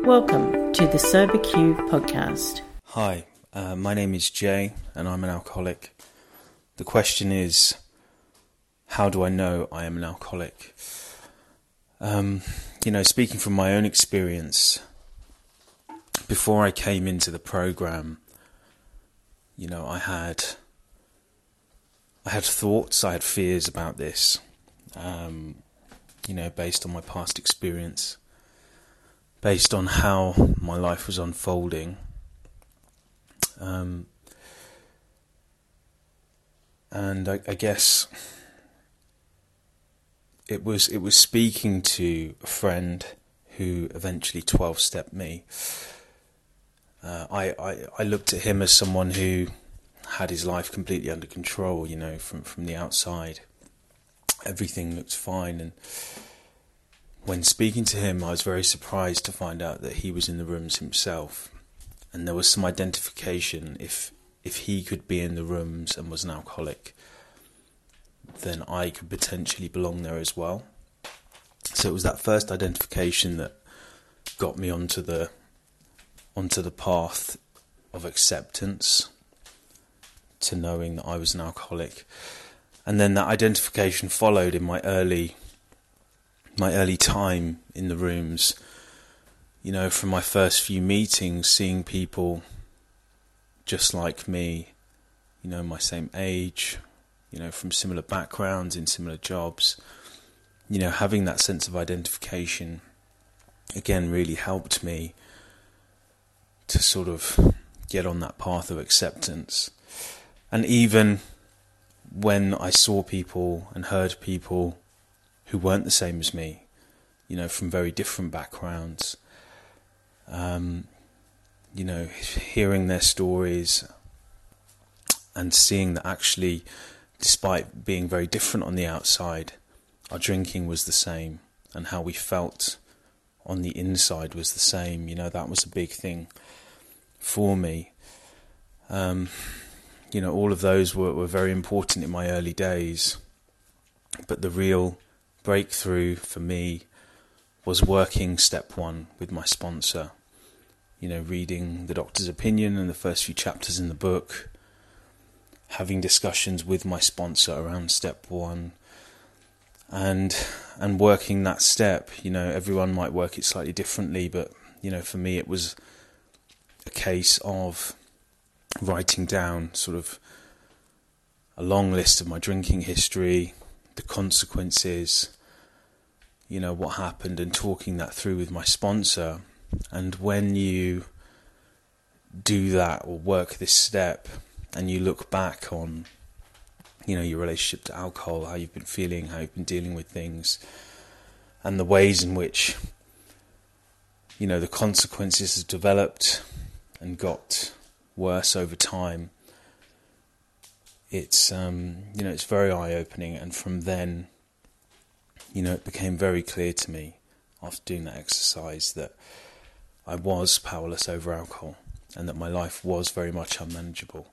Welcome to the Sober Q podcast. Hi, my name is Jay and I'm an alcoholic. The question is, how do I know I am an alcoholic? Speaking from my own experience, before I came into the program, I had thoughts, I had fears about this, based on my past experience, based on how my life was unfolding. And I guess it was speaking to a friend who eventually 12-stepped me. I looked at him as someone who had his life completely under control, from the outside. Everything looked fine, and when speaking to him, I was very surprised to find out that he was in the rooms himself, and there was some identification. If he could be in the rooms and was an alcoholic, then I could potentially belong there as well. So it was that first identification that got me onto the path of acceptance, to knowing that I was an alcoholic. And then that identification followed in my early time in the rooms, from my first few meetings, seeing people just like me, my same age, from similar backgrounds, in similar jobs, having that sense of identification, again, really helped me to sort of get on that path of acceptance. And even when I saw people and heard people who weren't the same as me, from very different backgrounds, hearing their stories and seeing that actually, despite being very different on the outside, our drinking was the same and how we felt on the inside was the same. That was a big thing for me. All of those were very important in my early days. But the real breakthrough for me was working step one with my sponsor. Reading the doctor's opinion and the first few chapters in the book, having discussions with my sponsor around step one, and working that step. Everyone might work it slightly differently, but for me it was a case of writing down sort of a long list of my drinking history, the consequences, what happened, and talking that through with my sponsor. And when you do that or work this step and you look back on, your relationship to alcohol, how you've been feeling, how you've been dealing with things, and the ways in which, the consequences have developed and got worse over time, it's very eye-opening. And from then, it became very clear to me after doing that exercise that I was powerless over alcohol and that my life was very much unmanageable.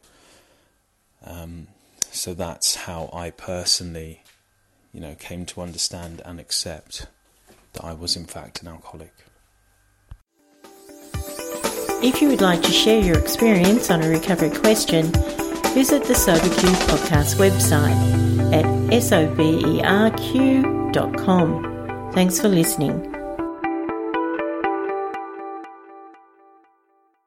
So that's how I personally, came to understand and accept that I was in fact an alcoholic. If you would like to share your experience on a recovery question, visit the Sober Q podcast website at soberq.com. Thanks for listening.